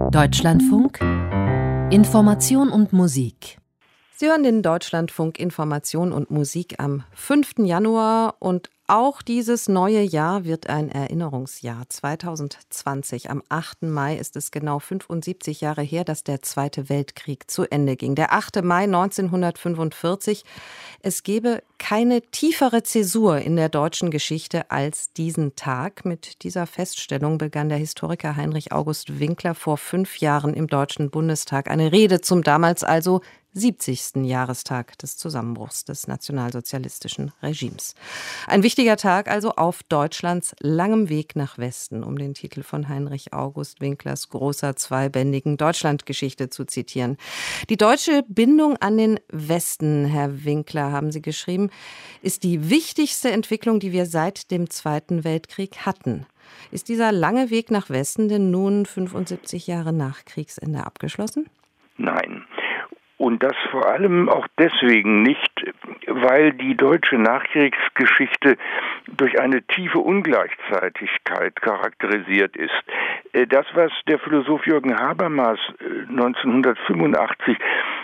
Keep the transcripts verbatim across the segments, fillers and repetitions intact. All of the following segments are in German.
Deutschlandfunk Information und Musik. Sie hören den Deutschlandfunk Information und Musik am fünften Januar und auch dieses neue Jahr wird ein Erinnerungsjahr. zwanzig zwanzig, am achten Mai ist es genau fünfundsiebzig Jahre her, dass der Zweite Weltkrieg zu Ende ging. Der achte Mai neunzehnhundertfünfundvierzig. Es gebe keine tiefere Zäsur in der deutschen Geschichte als diesen Tag. Mit dieser Feststellung begann der Historiker Heinrich August Winkler vor fünf Jahren im Deutschen Bundestag eine Rede zum damals also siebzigsten Jahrestag des Zusammenbruchs des nationalsozialistischen Regimes. Ein wichtiger Tag also auf Deutschlands langem Weg nach Westen, um den Titel von Heinrich August Winklers großer zweibändigen Deutschlandgeschichte zu zitieren. Die deutsche Bindung an den Westen, Herr Winkler, haben Sie geschrieben, ist die wichtigste Entwicklung, die wir seit dem Zweiten Weltkrieg hatten. Ist dieser lange Weg nach Westen denn nun fünfundsiebzig Jahre nach Kriegsende abgeschlossen? Nein. Und das vor allem auch deswegen nicht, weil die deutsche Nachkriegsgeschichte durch eine tiefe Ungleichzeitigkeit charakterisiert ist. Das, was der Philosoph Jürgen Habermas neunzehnhundertfünfundachtzig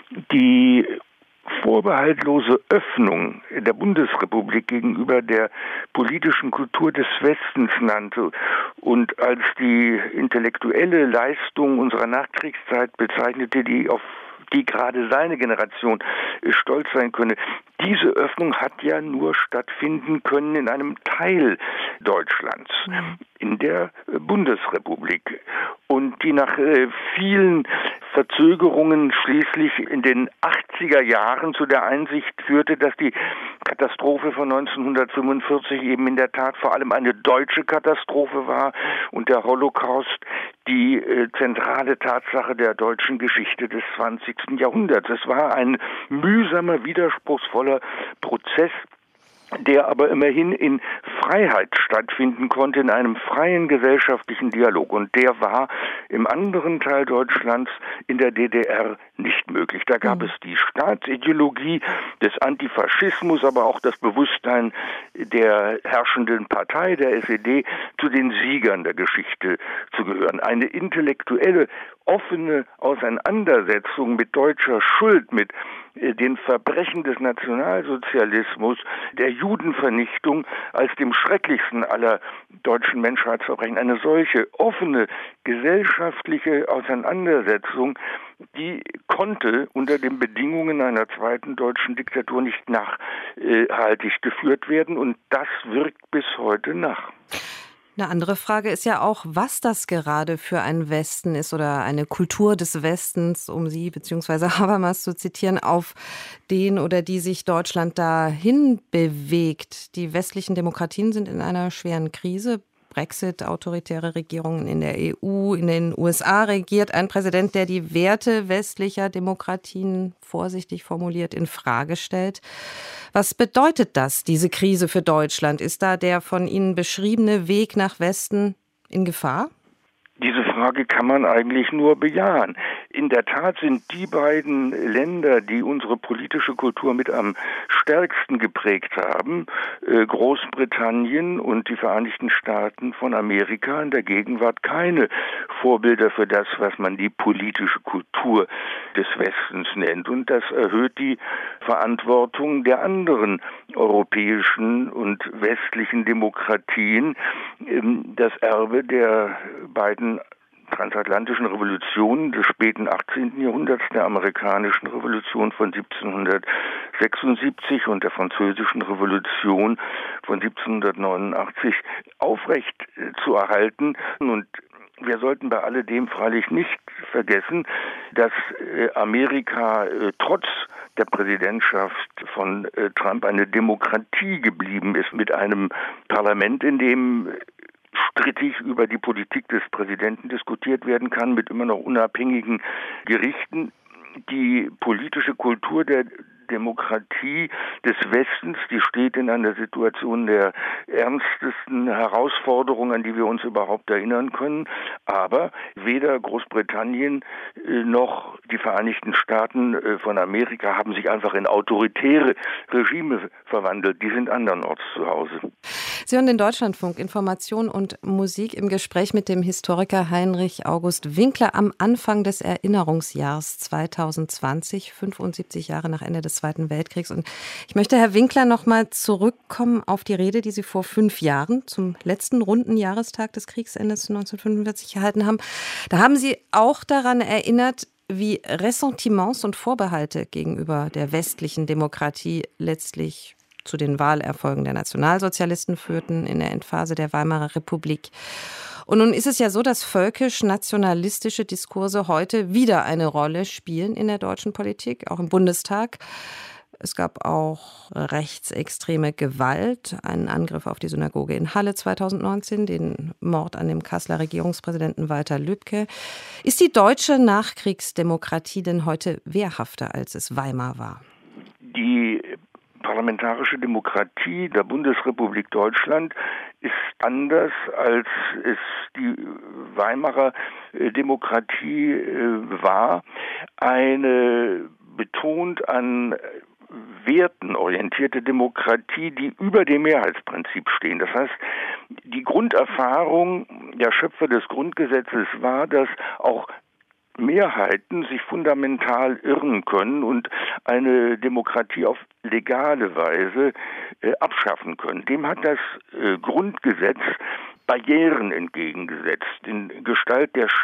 die vorbehaltlose Öffnung der Bundesrepublik gegenüber der politischen Kultur des Westens nannte und als die intellektuelle Leistung unserer Nachkriegszeit bezeichnete, die auf die gerade seine Generation stolz sein könne. Diese Öffnung hat ja nur stattfinden können in einem Teil Deutschlands, mhm. in der Bundesrepublik. Und die nach äh, vielen Verzögerungen schließlich in den achtziger Jahren zu der Einsicht führte, dass die Katastrophe von neunzehnhundertfünfundvierzig eben in der Tat vor allem eine deutsche Katastrophe war und der Holocaust die äh, zentrale Tatsache der deutschen Geschichte des zwanzigsten Jahrhunderts. Es war ein mühsamer, widerspruchsvoller Prozess, der aber immerhin in Freiheit stattfinden konnte, in einem freien gesellschaftlichen Dialog. Und der war im anderen Teil Deutschlands, in der D D R, nicht möglich. Da gab mhm. es die Staatsideologie des Antifaschismus, aber auch das Bewusstsein der herrschenden Partei, der S E D, zu den Siegern der Geschichte zu gehören. Eine intellektuelle, offene Auseinandersetzung mit deutscher Schuld, mit den Verbrechen des Nationalsozialismus, der Judenvernichtung als dem schrecklichsten aller deutschen Menschheitsverbrechen. Eine solche offene gesellschaftliche Auseinandersetzung, die konnte unter den Bedingungen einer zweiten deutschen Diktatur nicht nachhaltig geführt werden, und das wirkt bis heute nach. Eine andere Frage ist ja auch, was das gerade für ein Westen ist oder eine Kultur des Westens, um Sie bzw. Habermas zu zitieren, auf den oder die sich Deutschland dahin bewegt. Die westlichen Demokratien sind in einer schweren Krise. Brexit, autoritäre Regierungen in der E U, in den U S A regiert ein Präsident, der die Werte westlicher Demokratien, vorsichtig formuliert, in Frage stellt. Was bedeutet das, diese Krise für Deutschland? Ist da der von Ihnen beschriebene Weg nach Westen in Gefahr? Diese Frage kann man eigentlich nur bejahen. In der Tat sind die beiden Länder, die unsere politische Kultur mit am stärksten geprägt haben, Großbritannien und die Vereinigten Staaten von Amerika, in der Gegenwart keine Vorbilder für das, was man die politische Kultur des Westens nennt. Und das erhöht die Verantwortung der anderen europäischen und westlichen Demokratien, das Erbe der beiden transatlantischen Revolutionen des späten achtzehnten Jahrhunderts, der amerikanischen Revolution von siebzehnhundertsechsundsiebzig und der französischen Revolution von siebzehnhundertneunundachtzig aufrecht zu erhalten. Und wir sollten bei alledem freilich nicht vergessen, dass Amerika trotz der Präsidentschaft von Trump eine Demokratie geblieben ist, mit einem Parlament, in dem strittig über die Politik des Präsidenten diskutiert werden kann, mit immer noch unabhängigen Gerichten. Die politische Kultur der Demokratie des Westens, die steht in einer Situation der ernstesten Herausforderung, an die wir uns überhaupt erinnern können. Aber weder Großbritannien noch die Vereinigten Staaten von Amerika haben sich einfach in autoritäre Regime verwandelt. Die sind andernorts zu Hause. Sie hören den Deutschlandfunk Information und Musik im Gespräch mit dem Historiker Heinrich August Winkler am Anfang des Erinnerungsjahrs zweitausendzwanzig, fünfundsiebzig Jahre nach Ende des Zweiten Weltkriegs. Und ich möchte, Herr Winkler, noch mal zurückkommen auf die Rede, die Sie vor fünf Jahren zum letzten runden Jahrestag des Kriegsendes neunzehnhundertfünfundvierzig gehalten haben. Da haben Sie auch daran erinnert, wie Ressentiments und Vorbehalte gegenüber der westlichen Demokratie letztlich zu den Wahlerfolgen der Nationalsozialisten führten in der Endphase der Weimarer Republik. Und nun ist es ja so, dass völkisch-nationalistische Diskurse heute wieder eine Rolle spielen in der deutschen Politik, auch im Bundestag. Es gab auch rechtsextreme Gewalt, einen Angriff auf die Synagoge in Halle zweitausendneunzehn, den Mord an dem Kasseler Regierungspräsidenten Walter Lübcke. Ist die deutsche Nachkriegsdemokratie denn heute wehrhafter, als es Weimar war? Die parlamentarische Demokratie der Bundesrepublik Deutschland ist anders, als es die Weimarer Demokratie war. Eine betont an Werten orientierte Demokratie, die über dem Mehrheitsprinzip stehen. Das heißt, die Grunderfahrung der Schöpfer des Grundgesetzes war, dass auch Mehrheiten sich fundamental irren können und eine Demokratie auf legale Weise äh, abschaffen können. Dem hat das äh, Grundgesetz Barrieren entgegengesetzt, in Gestalt der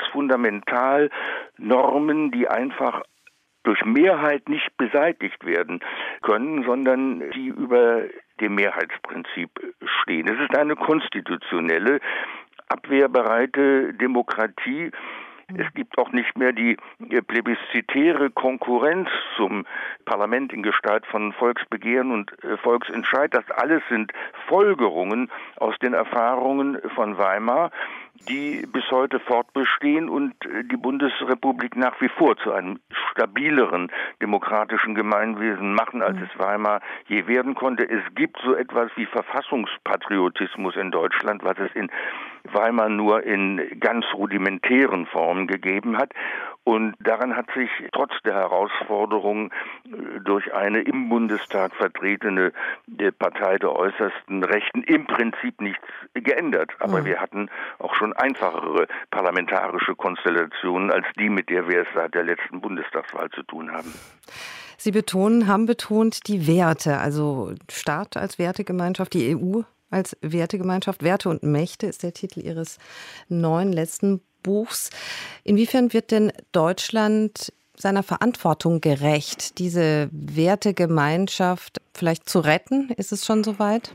Staatsfundamentalnormen, die einfach durch Mehrheit nicht beseitigt werden können, sondern die über dem Mehrheitsprinzip stehen. Es ist eine konstitutionelle, abwehrbereite Demokratie. Es gibt auch nicht mehr die plebiszitäre Konkurrenz zum Parlament in Gestalt von Volksbegehren und Volksentscheid. Das alles sind Folgerungen aus den Erfahrungen von Weimar, die bis heute fortbestehen und die Bundesrepublik nach wie vor zu einem stabileren demokratischen Gemeinwesen machen, als es Weimar je werden konnte. Es gibt so etwas wie Verfassungspatriotismus in Deutschland, was es in Weimar nur in ganz rudimentären Formen gegeben hat. Und daran hat sich trotz der Herausforderung durch eine im Bundestag vertretene Partei der äußersten Rechten im Prinzip nichts geändert. Aber mhm. wir hatten auch schon einfachere parlamentarische Konstellationen als die, mit der wir es seit der letzten Bundestagswahl zu tun haben. Sie betonen, haben betont die Werte, also Staat als Wertegemeinschaft, die E U als Wertegemeinschaft. Werte und Mächte ist der Titel Ihres neuen letzten Buchs. Inwiefern wird denn Deutschland seiner Verantwortung gerecht, diese Wertegemeinschaft vielleicht zu retten? Ist es schon soweit?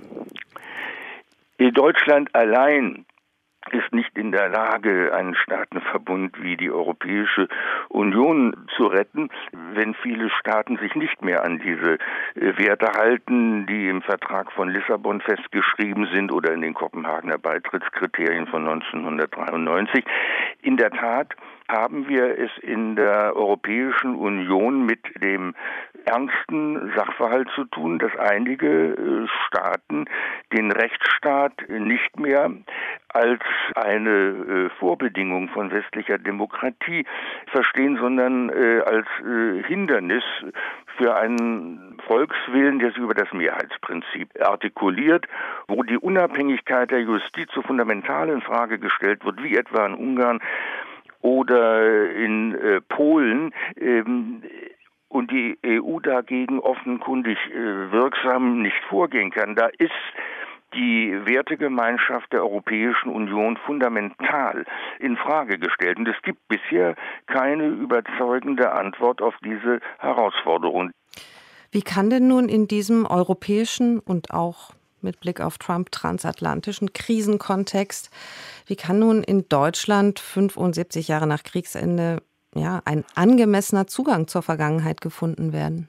Deutschland allein ist nicht in der Lage, einen Staatenverbund wie die Europäische Union zu retten, wenn viele Staaten sich nicht mehr an diese Werte halten, die im Vertrag von Lissabon festgeschrieben sind oder in den Kopenhagener Beitrittskriterien von neunzehnhundertdreiundneunzig. In der Tat haben wir es in der Europäischen Union mit dem ernsten Sachverhalt zu tun, dass einige Staaten den Rechtsstaat nicht mehr als eine Vorbedingung von westlicher Demokratie verstehen, sondern als Hindernis für einen Volkswillen, der sich über das Mehrheitsprinzip artikuliert, wo die Unabhängigkeit der Justiz so fundamental in Frage gestellt wird, wie etwa in Ungarn oder in äh, Polen, ähm, und die E U dagegen offenkundig äh, wirksam nicht vorgehen kann. Da ist die Wertegemeinschaft der Europäischen Union fundamental in Frage gestellt. Und es gibt bisher keine überzeugende Antwort auf diese Herausforderung. Wie kann denn nun in diesem europäischen und auch mit Blick auf Trump transatlantischen Krisenkontext, wie kann nun in Deutschland fünfundsiebzig Jahre nach Kriegsende ja, ein angemessener Zugang zur Vergangenheit gefunden werden?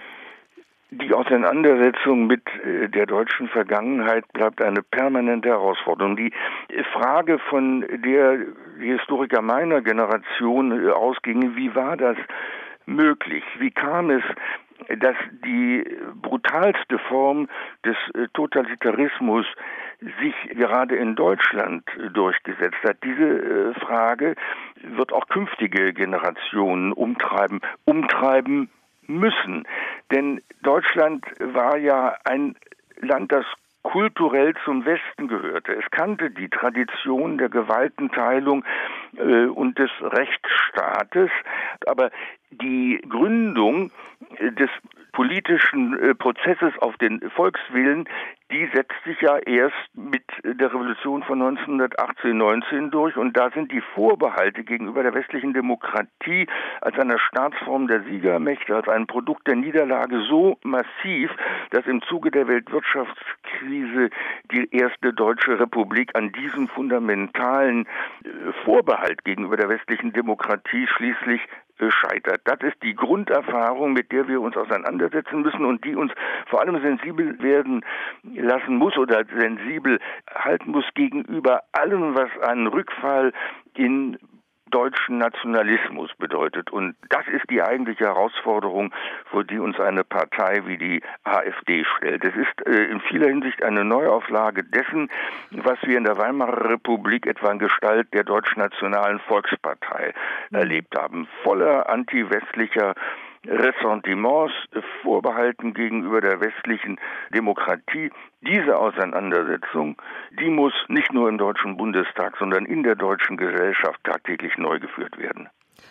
Die Auseinandersetzung mit der deutschen Vergangenheit bleibt eine permanente Herausforderung. Die Frage, von der die Historiker meiner Generation ausgingen, wie war das möglich? Wie kam es, dass die brutalste Form des Totalitarismus sich gerade in Deutschland durchgesetzt hat. Diese Frage wird auch künftige Generationen umtreiben, umtreiben müssen. Denn Deutschland war ja ein Land, das kulturell zum Westen gehörte. Es kannte die Tradition der Gewaltenteilung äh, und des Rechtsstaates, aber die Gründung äh, des politischen äh, Prozesses auf den Volkswillen, die setzt sich ja erst mit der Revolution von neunzehnhundertachtzehn neunzehn durch, und da sind die Vorbehalte gegenüber der westlichen Demokratie als einer Staatsform der Siegermächte, als ein Produkt der Niederlage so massiv, dass im Zuge der Weltwirtschaftskrise die erste Deutsche Republik an diesem fundamentalen Vorbehalt gegenüber der westlichen Demokratie schließlich scheitert. Das ist die Grunderfahrung, mit der wir uns auseinandersetzen müssen und die uns vor allem sensibel werden lassen muss oder sensibel halten muss gegenüber allem, was einen Rückfall in deutschen Nationalismus bedeutet. Und das ist die eigentliche Herausforderung, vor die uns eine Partei wie die AfD stellt. Es ist äh, in vieler Hinsicht eine Neuauflage dessen, was wir in der Weimarer Republik etwa in Gestalt der Deutschnationalen Volkspartei mhm. erlebt haben. Voller anti-westlicher Ressentiments, Vorbehalten gegenüber der westlichen Demokratie. Diese Auseinandersetzung, die muss nicht nur im Deutschen Bundestag, sondern in der deutschen Gesellschaft tagtäglich neu geführt werden.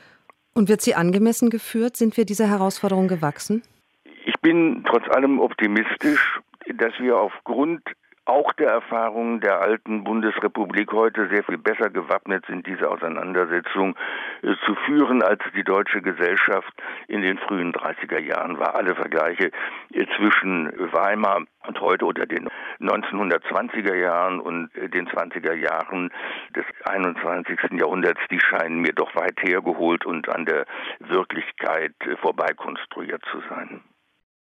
Und wird sie angemessen geführt? Sind wir dieser Herausforderung gewachsen? Ich bin trotz allem optimistisch, dass wir aufgrund auch der Erfahrungen der alten Bundesrepublik heute sehr viel besser gewappnet sind, diese Auseinandersetzung äh, zu führen, als die deutsche Gesellschaft in den frühen dreißiger Jahren war. Alle Vergleiche äh, zwischen Weimar und heute oder den neunzehnhundertzwanziger Jahren und äh, den zwanziger Jahren des einundzwanzigsten Jahrhunderts, die scheinen mir doch weit hergeholt und an der Wirklichkeit äh, vorbeikonstruiert zu sein.